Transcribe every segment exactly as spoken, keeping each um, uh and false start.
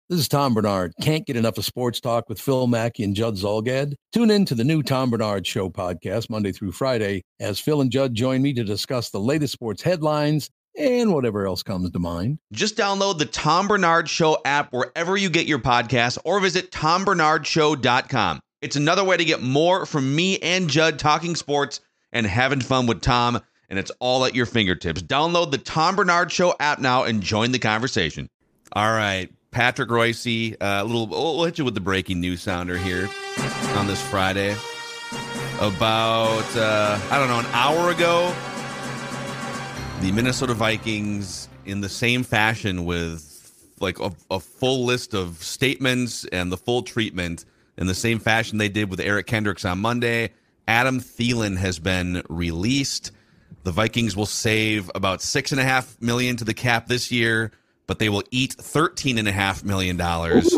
This is Tom Bernard. Can't get enough of sports talk with Phil Mackey and Judd Zolgad? Tune in to the new Tom Bernard Show podcast Monday through Friday as Phil and Judd join me to discuss the latest sports headlines and whatever else comes to mind. Just download the Tom Bernard Show app wherever you get your podcasts or visit tom bernard show dot com. It's another way to get more from me and Judd talking sports and having fun with Tom, and it's all at your fingertips. Download the Tom Bernard Show app now and join the conversation. All right. Patrick Royce, uh, a little. We'll hit you with the breaking news sounder here on this Friday. About uh, I don't know, an hour ago, the Minnesota Vikings, in the same fashion with like a, a full list of statements and the full treatment, in the same fashion they did with Eric Kendricks on Monday. Adam Thielen has been released. The Vikings will save about six and a half million to the cap this year, but they will eat thirteen and a half million dollars.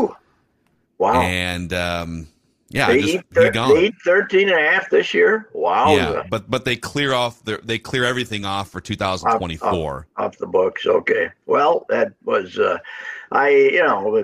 Wow! And um, yeah, they, just, eat thir- gone. they eat thirteen and a half this year. Wow! Yeah, but but they clear off their, they clear everything off for two thousand twenty-four off, off, off the books. Okay. Well, that was uh, I. You know,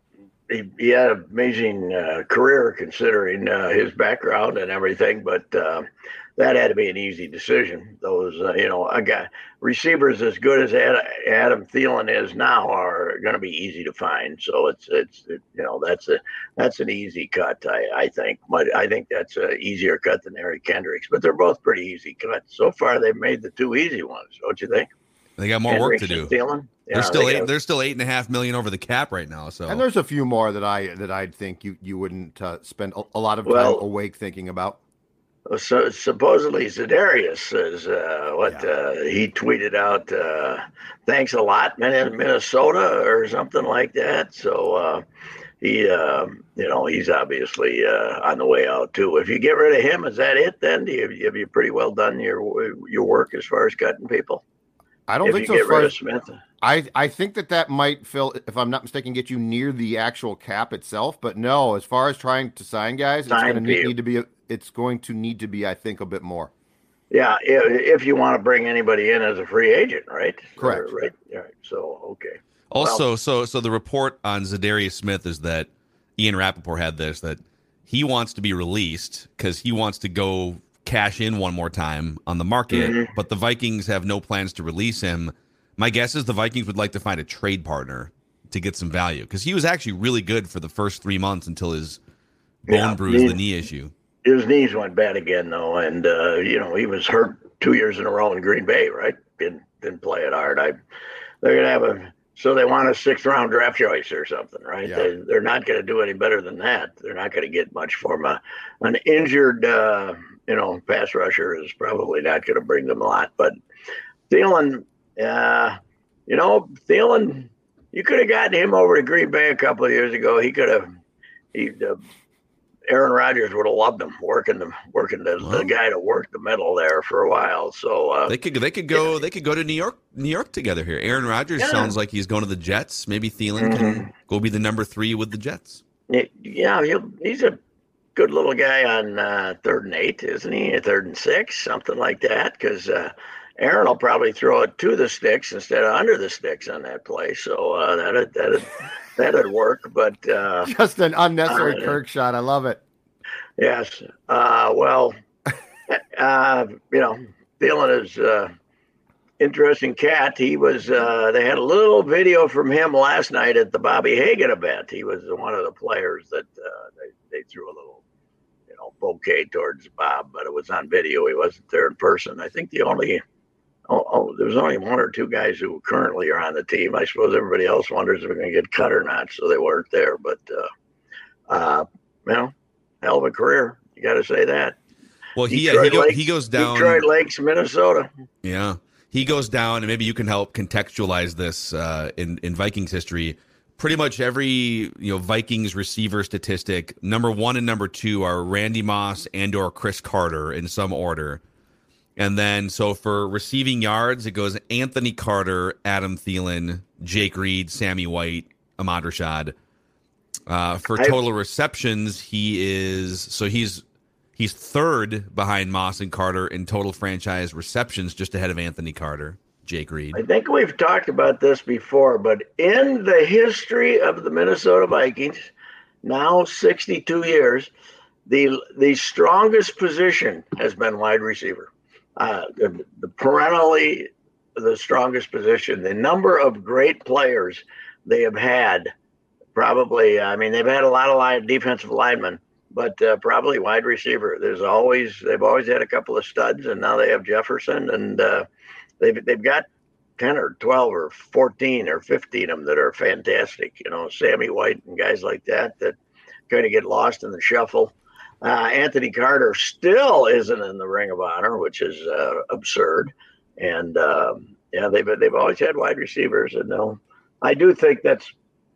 he, he had an amazing uh, career considering uh, his background and everything, but. Uh, That had to be an easy decision. Those, uh, you know, I got receivers as good as Ad, Adam Thielen is now are going to be easy to find. So it's, it's, it, you know, that's a, that's an easy cut. I, I think, but I think that's an easier cut than Eric Kendricks. But they're both pretty easy cuts so far. They've made the two easy ones, don't you think? They got more Kendricks work to do. Thielen? Yeah, they're still they eight. got, They're still eight and a half million over the cap right now. So, and there's a few more that I that I think you you wouldn't uh, spend a, a lot of time well, awake thinking about. So supposedly Zedarius says uh, what Yeah. uh, he tweeted out. Uh, Thanks a lot, man, in Minnesota or something like that. So uh, he, uh, you know, he's obviously uh, on the way out too. If you get rid of him, is that it? Then do you have you pretty well done your your work as far as cutting people? I don't if think you so. get As far rid as, of Smith. I I think that that might, Phil, if I'm not mistaken, get you near the actual cap itself. But no, as far as trying to sign guys, Sign it's going to need, people. need to be. A, it's going to need to be, I think, a bit more. Yeah, if, if you want to bring anybody in as a free agent, right? Correct. Or, right. Right. So okay. also, Well, so so the report on Zedarius Smith is that Ian Rappaport had this, that he wants to be released because he wants to go cash in one more time on the market, Mm-hmm. but the Vikings have no plans to release him. My guess is the Vikings would like to find a trade partner to get some value because he was actually really good for the first three months until his bone Yeah, bruise, he- the knee issue. His knees went bad again, though, and uh, you know he was hurt two years in a row in Green Bay, right? Didn't didn't play it hard. I, they're gonna have a so they want a sixth round draft choice or something, right? Yeah. They, they're not gonna do any better than that. They're not gonna get much from a an injured, uh, you know, pass rusher is probably not gonna bring them a lot. But Thielen, uh, you know, Thielen, you could have gotten him over to Green Bay a couple of years ago. He could have he. Uh, Aaron Rodgers would have loved him working the working the, Wow. the guy to work the middle there for a while. So uh, They could they could go they could go to New York New York together here. Aaron Rodgers Yeah. sounds like he's going to the Jets. Maybe Thielen can go be the number three with the Jets. yeah, he'll, he's a good little guy on uh, third and eight, isn't he? Third and six, something like that. Because uh, Aaron will probably throw it to the sticks instead of under the sticks on that play. So uh, that that that'd work. But uh, Just an unnecessary Uh, Kirk shot. I love it. yes, uh, well, uh, you know, Thielen is. Uh, Interesting cat. He was. Uh, they had a little video from him last night at the Bobby Hagan event. He was one of the players that uh, they they threw a little, you know, bouquet towards Bob, but it was on video. He wasn't there in person. I think the only. Oh, oh, there was only one or two guys who currently are on the team. I suppose everybody else wonders if they're going to get cut or not, so they weren't there. But, uh, uh, you know, hell of a career. You got to say that. Well, he Detroit he, go, Lakes- he goes down. Detroit Lakes, Minnesota. Yeah. He goes down, and maybe you can help contextualize this uh, in, in Vikings history. Pretty much every you know Vikings receiver statistic, number one and number two are Randy Moss and or Chris Carter in some order. And then, so for receiving yards, it goes Anthony Carter, Adam Thielen, Jake Reed, Sammy White, Ahmad Rashad. Uh, for total receptions, he is, so he's He's third behind Moss and Carter in total franchise receptions, just ahead of Anthony Carter. Jake Reed. I think we've talked about this before, but in the history of the Minnesota Vikings, now sixty-two years, the the strongest position has been wide receiver. Uh, the, the perennially the strongest position. The number of great players they have had, probably, I mean, they've had a lot of line, defensive linemen, but uh, probably wide receiver. There's always, they've always had a couple of studs, and now they have Jefferson, and uh, they've, they've got ten or twelve or fourteen or fifteen of them that are fantastic. You know, Sammy White and guys like that, that kind of get lost in the shuffle. Uh, Anthony Carter still isn't in the Ring of Honor, which is uh, absurd. And um, yeah, they've they've always had wide receivers, and they'll, I do think that's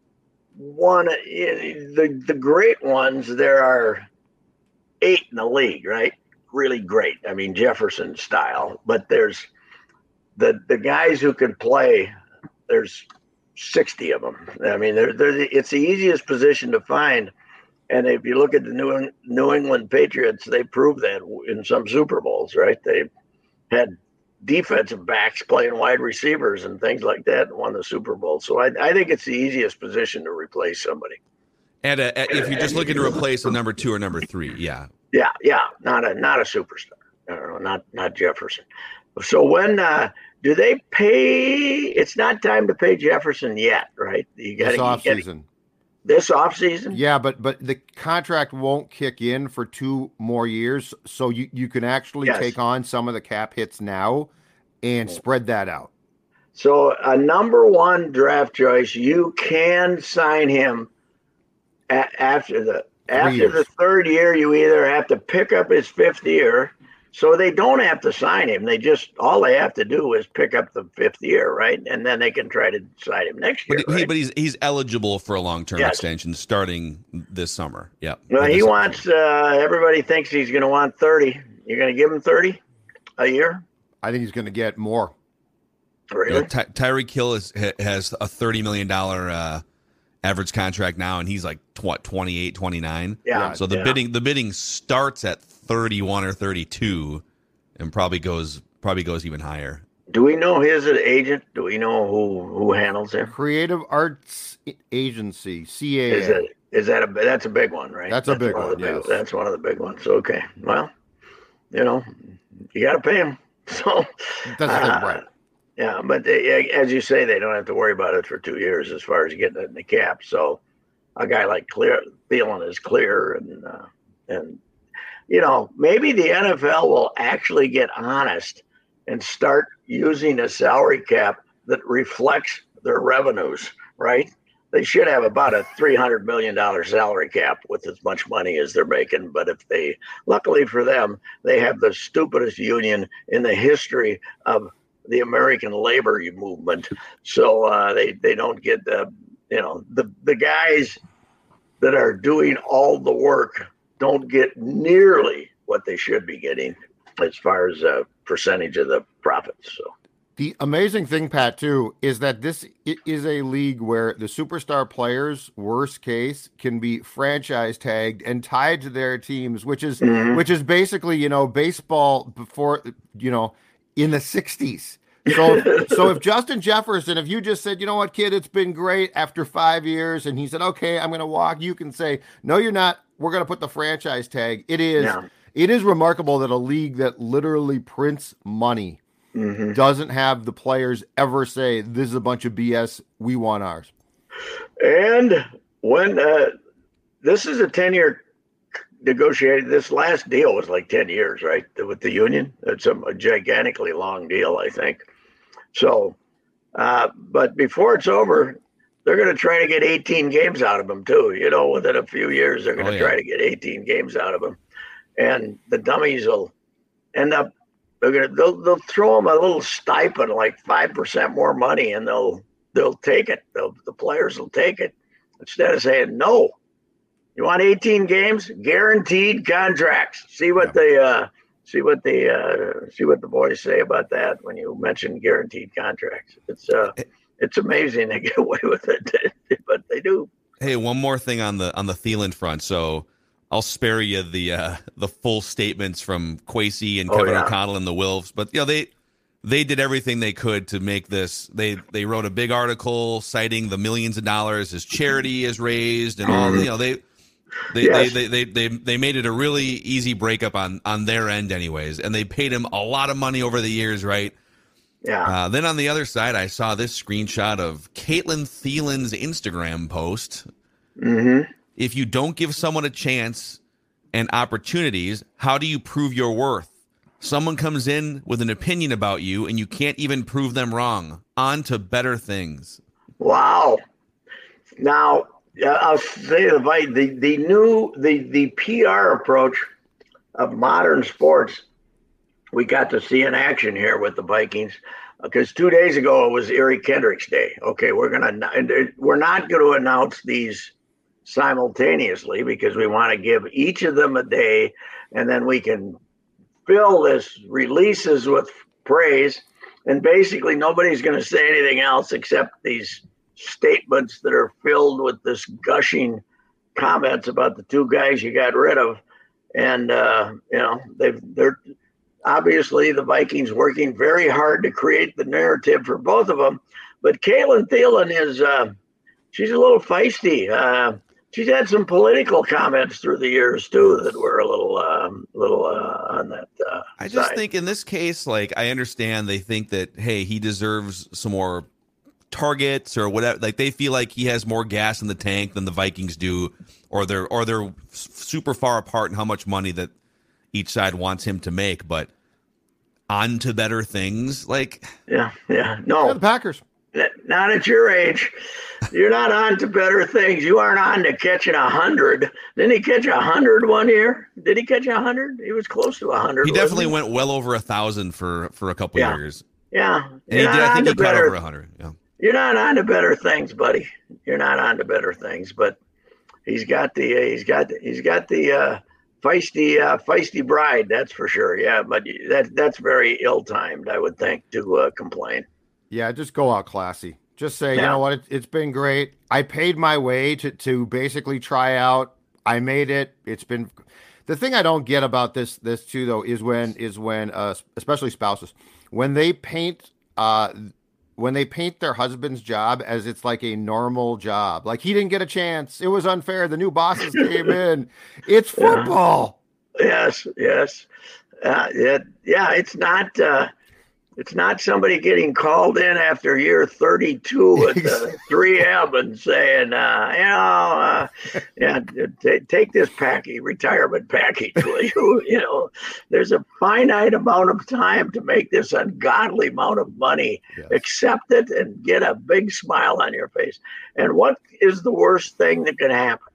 one the the great ones. There are eight in the league, right? Really great. I mean, Jefferson style, but there's the the guys who can play. There's sixty of them. I mean, they're, they're the, it's the easiest position to find. And if you look at the New, New England Patriots, they proved that in some Super Bowls, right? They had defensive backs playing wide receivers and things like that and won the Super Bowl. So I, I think it's the easiest position to replace somebody. And uh, if you're just looking to replace a number two or number three, yeah. Yeah, yeah, not a not a superstar. No, not not Jefferson. So when uh, do they pay? It's not time to pay Jefferson yet, right? You got this offseason. This offseason? Yeah, but but the contract won't kick in for two more years, so you, you can actually yes. take on some of the cap hits now and spread that out. So a number one draft choice, you can sign him a- after the after the third year. You either have to pick up his fifth year, so they don't have to sign him. They just all they have to do is pick up the fifth year, right? And then they can try to sign him next year. But, he, right? but he's he's eligible for a long term yes. extension starting this summer. Yeah. Well, he wants. Uh, everybody thinks he's going to want thirty. You're going to give him thirty a year? I think he's going to get more. Really? You know, Ty- Tyreek Hill is, has a thirty million dollars uh, average contract now, and he's like what twenty-eight, twenty-nine. Yeah. So the yeah. bidding the bidding starts at thirty-one or thirty-two, and probably goes probably goes even higher. Do we know his agent? Do we know who who handles him? Creative Arts Agency, C A A. Is that is that a that's a big one, right? That's a big one. one. Big, Yes. That's one of the big ones. Okay. Well, you know, you got to pay him. So that's uh, the right. Yeah, but they, as you say, they don't have to worry about it for two years as far as getting it in the cap. So a guy like Clear Thielen is clear, and uh, and you know, maybe the N F L will actually get honest and start using a salary cap that reflects their revenues, right? They should have about a three hundred million dollars salary cap with as much money as they're making. But if they, luckily for them, they have the stupidest union in the history of the American labor movement. So uh, they, they don't get the, you know, the, the guys that are doing all the work don't get nearly what they should be getting as far as a percentage of the profits. So the amazing thing, Pat, too, is that this is a league where the superstar players, worst case, can be franchise tagged and tied to their teams, which is mm-hmm. which is basically, you know, baseball before, you know, in the sixties. So, so if Justin Jefferson, if you just said, you know what, kid, it's been great after five years, and he said, okay, I'm going to walk, you can say, no, you're not. We're going to put the franchise tag. It is, yeah. it is remarkable that a league that literally prints money mm-hmm. doesn't have the players ever say, this is a bunch of B S. We want ours. And when uh, this is a ten-year negotiated, this last deal was like ten years, right? With the union. It's a, a gigantically long deal, I think. So, uh, but before it's over, they're going to try to get eighteen games out of them too. You know, within a few years, they're going to oh, yeah. try to get eighteen games out of them. And the dummies will end up, they're going to, they'll, they'll throw them a little stipend, like five percent more money, and they'll, they'll take it. They'll, the players will take it instead of saying, no, you want eighteen games, guaranteed contracts. See what yeah. the, uh, see what the, uh, see what the boys say about that when you mention guaranteed contracts. It's, uh, it's amazing they get away with it, but they do. Hey, one more thing on the, on the Thielen front. So I'll spare you the, uh, the full statements from Kwesi and Kevin oh, yeah. O'Connell and the Wilfs, but you know, they, they did everything they could to make this. They they wrote a big article citing the millions of dollars his charity has raised and all. You know, they they, Yes. they, they, they, they, they made it a really easy breakup on, on their end anyways. And they paid him a lot of money over the years, right? Yeah. Uh, then on the other side, I saw this screenshot of Caitlin Thielen's Instagram post. Mm-hmm. If you don't give someone a chance and opportunities, how do you prove your worth? Someone comes in with an opinion about you and you can't even prove them wrong. On to better things. Wow. Now, uh, I'll say the the the new the the P R approach of modern sports, we got to see in action here with the Vikings, because two days ago it was Eric Kendricks Day. Okay, we're gonna we're not going to announce these simultaneously because we want to give each of them a day, and then we can fill this releases with praise, and basically nobody's going to say anything else except these statements that are filled with this gushing comments about the two guys you got rid of. And, uh, you know, they've, they're obviously the Vikings working very hard to create the narrative for both of them. But Caitlin Thielen is, uh, she's a little feisty. Uh, she's had some political comments through the years, too, that were a little, um, little uh, on that uh, I just side. think in this case, like, I understand they think that, hey, he deserves some more targets or whatever. Like, they feel like he has more gas in the tank than the Vikings do, or they're or they're super far apart in how much money that each side wants him to make. But on to better things. Like, Yeah, yeah. No, Yeah, the Packers. not at your age. You're not on to better things. You aren't on to catching a hundred. Didn't he catch a hundred one year? Did he catch a hundred? He was close to a hundred. he definitely went well over a thousand for for a couple Yeah. years. Yeah. And he You're did. not I think on he to caught better- over a hundred. Yeah. You're not on to better things, buddy. You're not on to better things. But he's got the uh, he's got he's got the uh, feisty uh, feisty bride. That's for sure. Yeah, but that that's very ill timed, I would think, to uh, complain. Yeah, just go out classy. Just say, you Yeah. know what, it, it's been great. I paid my way to to basically try out. I made it. It's been the thing I don't get about this this too though is when is when uh, especially spouses when they paint uh when they paint their husband's job as it's like a normal job. Like, he didn't get a chance. It was unfair. The new bosses came in. It's football. Yes, yes, uh, yeah, yeah. It's not. Uh, it's not somebody getting called in after year thirty-two at the three M and saying, uh, you know, uh, yeah, t- take this package, retirement package, will you? You know, there's a finite amount of time to make this ungodly amount of money. Yes. Accept it and get a big smile on your face. And what is the worst thing that can happen?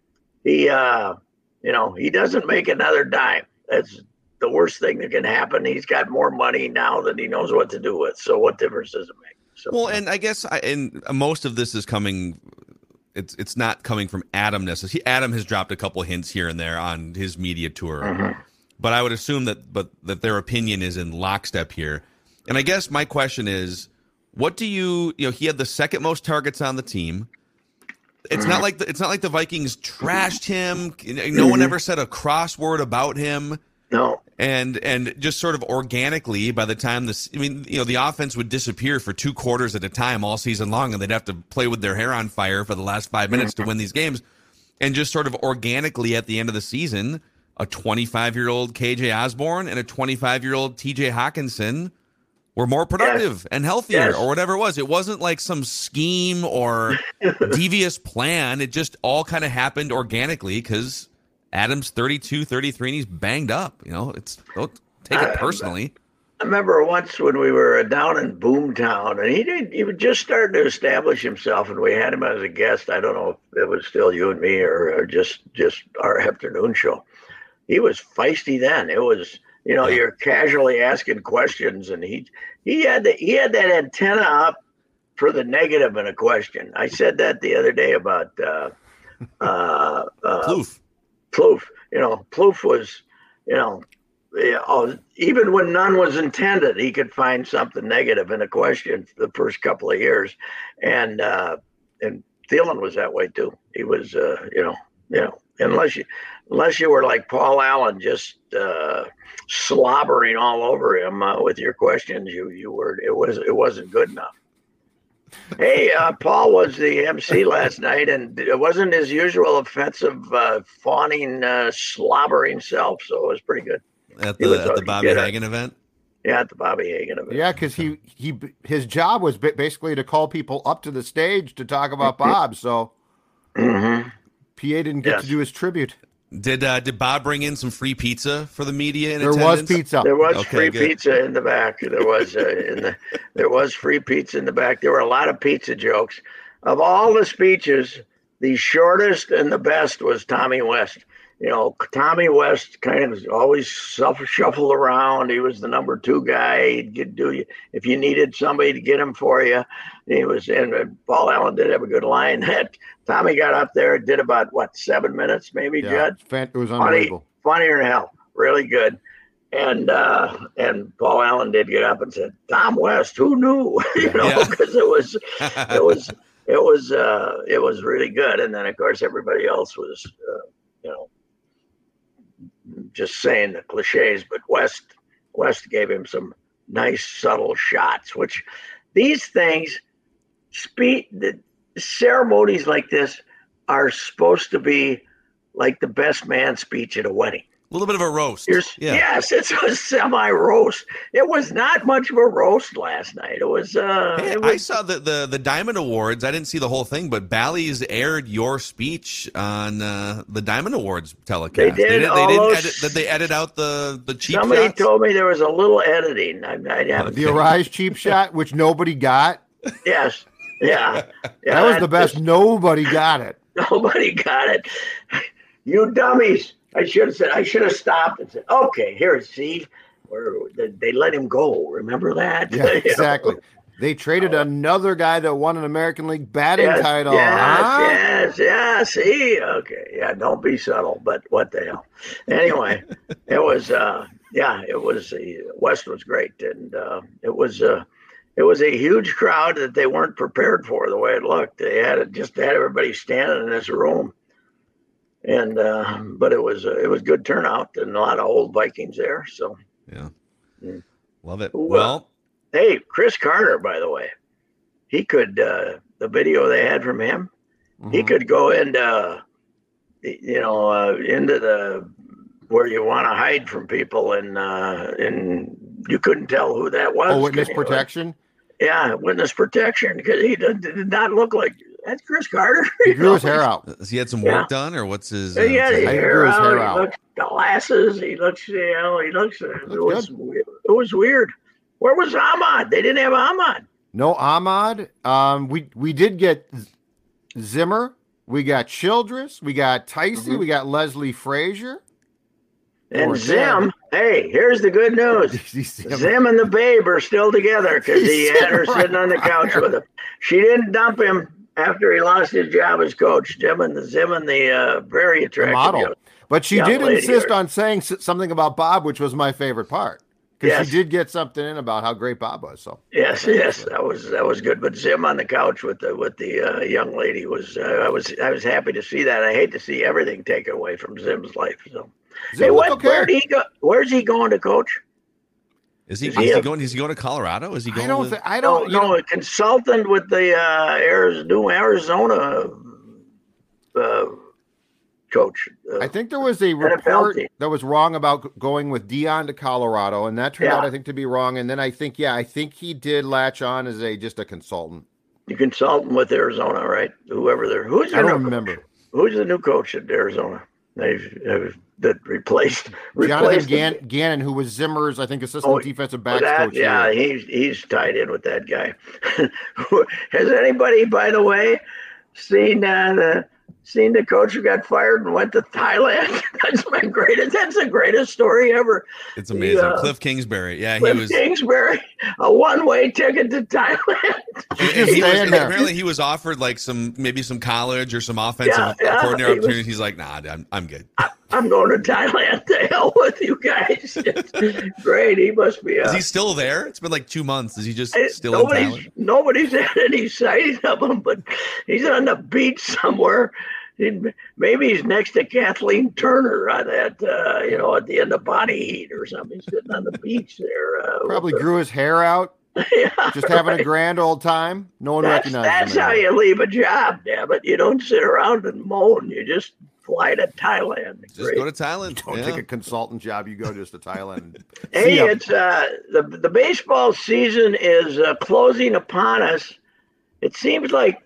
He, uh, you know, he doesn't make another dime. That's the worst thing that can happen. He's got more money now than he knows what to do with. So what difference does it make? So, Well, and I guess I, and most of this is coming. It's it's not coming from Adam necessarily. Adam has dropped a couple hints here and there on his media tour, Mhm. but I would assume that but that their opinion is in lockstep here. And I guess my question is, what do you you know? He had the second most targets on the team. It's not like the, it's not like the Vikings trashed him. No one ever said a crossword about him. no, And and just sort of organically, by the time this, I mean, you know, the offense would disappear for two quarters at a time all season long, and they'd have to play with their hair on fire for the last five minutes to win these games. And just sort of organically at the end of the season, a twenty-five-year-old K J Osborne and a twenty-five-year-old T J Hawkinson were more productive and healthier, Yes. or whatever it was. It wasn't like some scheme or devious plan. It just all kind of happened organically because Adam's thirty-two, thirty-three, and he's banged up. You know, it's don't take it personally. I remember once when we were down in Boomtown, and he did, he was just starting to establish himself, and we had him as a guest. I don't know if it was still you and me or, or just just our afternoon show. He was feisty then. It was, you know, you're casually asking questions, and he he had the, he had that antenna up for the negative in a question. I said that the other day about uh, uh, uh, Plouffe. Plouffe. You know, Plouffe was, you know, yeah, oh, even when none was intended, he could find something negative in a question the first couple of years, and uh, and Thielen was that way too. He was, uh, you know, you know, unless you unless you were like Paul Allen, just uh, slobbering all over him uh, with your questions. You you were it was it wasn't good enough. Hey, uh, Paul was the M C last night, and it wasn't his usual offensive, uh, fawning, uh, slobbering self, so it was pretty good. At the, at the Bobby Hagan event? Yeah, at the Bobby Hagan event. Yeah, because he, he his job was basically to call people up to the stage to talk about Bob, so mm-hmm. P A didn't get yes. to do his tribute. Did uh, did Bob bring in some free pizza for the media? In there attendance? was pizza. There was okay, free good. pizza in the back. There was uh, in the there was free pizza in the back. There were a lot of pizza jokes. Of all the speeches, the shortest and the best was Tommy West. You know, Tommy West kind of always self shuffled around. He was the number two guy. He'd get, do you if you needed somebody to get him for you. He was, and Paul Allen did have a good line. That Tommy got up there, did about what seven minutes, maybe. Yeah, Judd. It was unbelievable. Funny, funnier than hell. Really good. And uh, and Paul Allen did get up and said, "Tom West, who knew?" you know, because yeah. it was it was it was uh, it was really good. And then of course everybody else was, uh, you know. just saying the cliches, but West West gave him some nice subtle shots, which these things speak the ceremonies like this are supposed to be like the best man speech at a wedding. A little bit of a roast. Yeah. Yes, it's a semi-roast. It was not much of a roast last night. It was. Uh, hey, it was I saw the, the the Diamond Awards. I didn't see the whole thing, but Bally's aired your speech on uh, the Diamond Awards telecast. They did. They, did, they didn't those, edit. Did they edit out the the cheap somebody shots? told me there was a little editing. I, I haven't the Arise cheap shot, which nobody got. Yes. Yeah. yeah that was the best. Just, nobody got it. Nobody got it. You dummies. I should have said, I should have stopped and said, okay, here, see, where they let him go. Remember that? Yeah, exactly. They traded uh, another guy that won an American League batting yes, title. Yes, huh? yes, yes. See, okay. Yeah, don't be subtle, but what the hell. Anyway, it was, uh, yeah, it was, uh, West was great. And uh, it was, uh, it was a huge crowd that they weren't prepared for the way it looked. They had it, just had everybody standing in this room. And uh, but it was uh, it was good turnout and a lot of old Vikings there. So yeah, mm. Love it. Well, well, hey, Chris Carter, by the way, he could uh, the video they had from him. Mm-hmm. He could go into you know uh, into the where you want to hide from people, and uh, and you couldn't tell who that was. Oh, witness protection. You? Yeah, witness protection, because he did, did not look like. That's Chris Carter. He grew his hair out. Has he had some work yeah. done, or what's his? Uh, yeah, his hair, his out. hair he out. looks glasses. He looks, you know, he looks. Uh, it was weird. It was weird. Where was Ahmad? They didn't have Ahmad. No Ahmad. Um, we we did get Zimmer. We got Childress. We got Ticey. Mm-hmm. We got Leslie Frazier. And Zim, hey, here's the good news. Zim and the Babe are still together because he had her sitting on the couch with him. She didn't dump him after he lost his job as coach. Jim and the Zim and the uh, very attractive model. Young, but she did insist on saying something about Bob, which was my favorite part. Because yes. she did get something in about how great Bob was. So yes, yes, that was that was good. But Zim on the couch with the with the uh, young lady was uh, I was I was happy to see that. I hate to see everything taken away from Zim's life. So Zim hey, what, okay. where did he go? Where's he going to coach? Is he, is he, he going? Is he going to Colorado? Is he going? I don't. With... Th- I don't. No, no know. a consultant with the uh, Arizona, new Arizona uh, coach. Uh, I think there was a report that was wrong about going with Dion to Colorado, and that turned yeah. out, I think, to be wrong. And then I think, yeah, I think he did latch on as a just a consultant. You consultant with Arizona, right? Whoever they're who's I don't remember. Coach? Who's the new coach at Arizona? They've, they've that replaced, Jonathan replaced Gann, Gannon, who was Zimmer's, I think, assistant oh, defensive backs that, coach. Yeah, here. he's he's tied in with that guy. Has anybody, by the way, seen uh, the seen the coach who got fired and went to Thailand? That's my greatest. That's the greatest story ever. It's amazing. The, uh, Cliff Kingsbury. Yeah, Cliff he was Kingsbury, a one-way ticket to Thailand. he, he was, apparently, he was offered like some maybe some college or some offensive yeah, yeah, coordinator he opportunities. Was, He's like, nah, I'm I'm good. I, I'm going to Thailand. To hell with you guys. Great. He must be. Uh, Is he still there? It's been like two months. Is he just I, still in Thailand? Nobody's had any sighting of him, but he's on the beach somewhere. maybe he's next to Kathleen Turner on that, uh, you know, at the end of Body Heat or something, sitting on the beach there. Uh, Probably grew his hair out. Yeah, just having right. a grand old time. No one that's, recognizes that's him. That's how anymore. you leave a job, damn it. You don't sit around and moan. You just fly to Thailand. Just Great. Go to Thailand. You don't yeah. take a consultant job. You go just to Thailand. Hey, it's uh, the the baseball season is uh, closing upon us. It seems like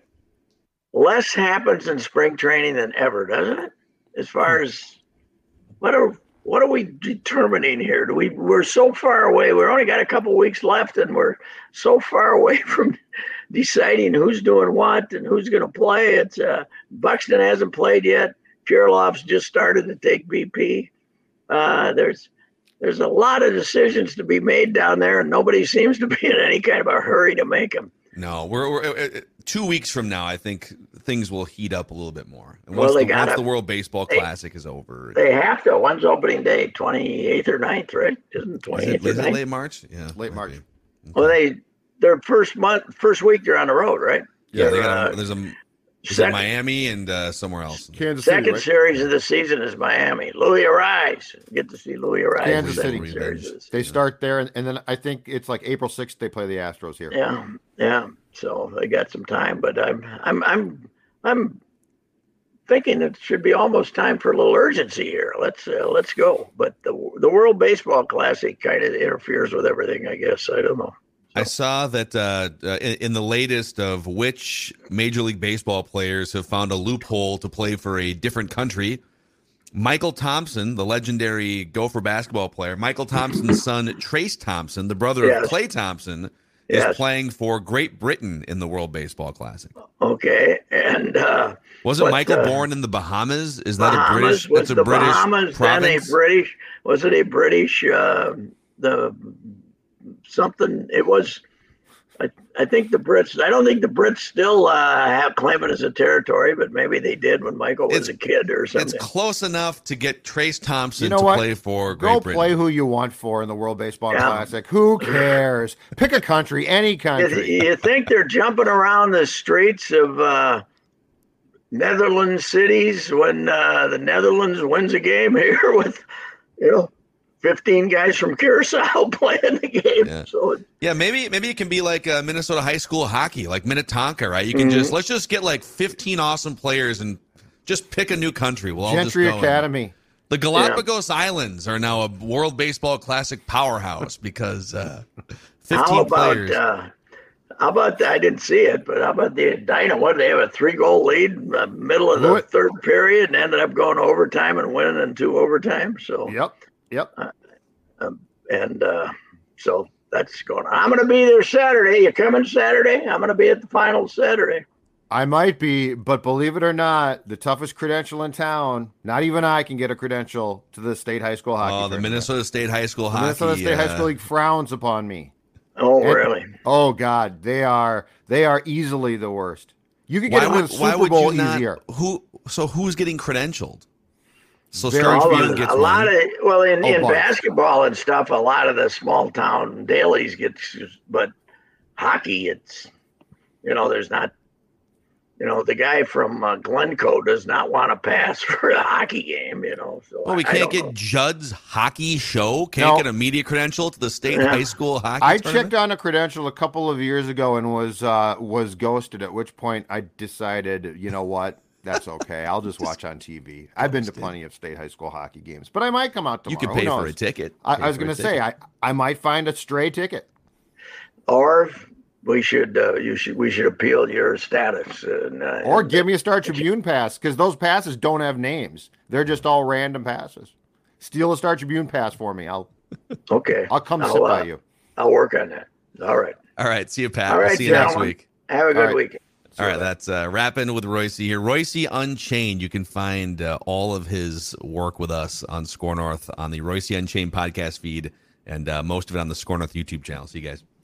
less happens in spring training than ever, doesn't it? As far as what are what are we determining here? Do we we're so far away. We're only got a couple weeks left, and we're so far away from deciding who's doing what and who's going to play. It's uh, Buxton hasn't played yet. Kirilloff's just started to take B P. Uh, there's there's a lot of decisions to be made down there, and nobody seems to be in any kind of a hurry to make them. No, we're, we're uh, two weeks from now. I think things will heat up a little bit more. And well, once, they the, gotta, once the World Baseball they, Classic is over, they have to. When's opening day? twenty-eighth or ninth, right? Isn't it twenty-eighth? Is it, or is it late March? Yeah, late March. Okay. Well, they their first month, first week they're on the road, right? Yeah, they got uh, there's a. Is second, it Miami and uh, somewhere else? Kansas City, second right? series of the season is Miami. Louis Arise. Get to see Louis Arise. Kansas City. The they start there, and, and then I think it's like April sixth they play the Astros here. Yeah, yeah. So they got some time, but I'm I'm I'm I'm thinking it should be almost time for a little urgency here. Let's uh, let's go. But the the World Baseball Classic kind of interferes with everything, I guess. I don't know. I saw that uh, uh, in, in the latest of which Major League Baseball players have found a loophole to play for a different country. Michael Thompson, the legendary Gopher basketball player, Michael Thompson's son, Trace Thompson, the brother yes. of Klay Thompson, is yes. playing for Great Britain in the World Baseball Classic. Okay, and uh, wasn't but, Michael uh, born in the Bahamas? Is that Bahamas, a British? Was that's a the British Bahamas, province. Then a British? Was it a British? Uh, the something. It was. I, I think the Brits. I don't think the Brits still uh, have claim it as a territory, but maybe they did when Michael was it's, a kid or something. It's close enough to get Trace Thompson you know to what? play for Great Go Britain. play who you want for in the World Baseball Yeah. Classic. Who cares? Pick a country, any country. You, you think they're jumping around the streets of uh, Netherlands cities when uh, the Netherlands wins a game here with, you know, fifteen guys from Curacao playing the game. Yeah. So yeah, maybe maybe it can be like uh, Minnesota high school hockey, like Minnetonka, right? You can Mhm. just let's just get like fifteen awesome players and just pick a new country. We'll all Gentry just go Academy. in. The Galapagos Islands are now a World Baseball Classic powerhouse because uh, fifteen how about players. uh, how about the, I didn't see it, but how about the Dino? What, they have a three goal lead in the middle of the What? third period and ended up going to overtime and winning in two overtime. So Yep. Yep. Um, and uh, so that's going on. I'm going to be there Saturday. You coming Saturday? I'm going to be at the final Saturday. I might be, but believe it or not, the toughest credential in town, not even I can get a credential to the state high school hockey. Oh, the tournament. Minnesota State High School The hockey. Minnesota State uh, High School League frowns upon me. Oh, And- really? Oh God, they are they are easily the worst. You could why get would into the why Super would Bowl you not? easier. Who? So who's getting credentialed? So Very- Star All Tribune of- gets a lot one. of well in, Oh, in bunch. basketball and stuff, a lot of the small town dailies get, but hockey, it's you know, there's not. You know, the guy from uh, Glencoe does not want to pass for a hockey game, you know. So Well, we I can't don't get know. Judd's hockey show. Can't No. get a media credential to the state Yeah. high school hockey I tournament? checked on a credential a couple of years ago and was uh, was ghosted. At which point I decided, you know what, that's okay. I'll just watch on T V. I've been to plenty of state high school hockey games, but I might come out You tomorrow. could pay Who for knows? a ticket. I, Pay I was for a going to say ticket. I I might find a stray ticket. Or we should uh, you should we should appeal your status and, uh, Or and- give me a Star Tribune pass, because those passes don't have names. They're just all random passes. Steal a Star Tribune pass for me. I'll okay. I'll come I'll, sit uh, by you. I'll work on that. All right. All right. See you, Pat. All We'll right, see you next gentlemen. week. Have a good All right. weekend. All right, that's uh, Rapping with Royce here. Royce Unchained. You can find uh, all of his work with us on Score North on the Royce Unchained podcast feed, and uh, most of it on the Score North YouTube channel. See you guys.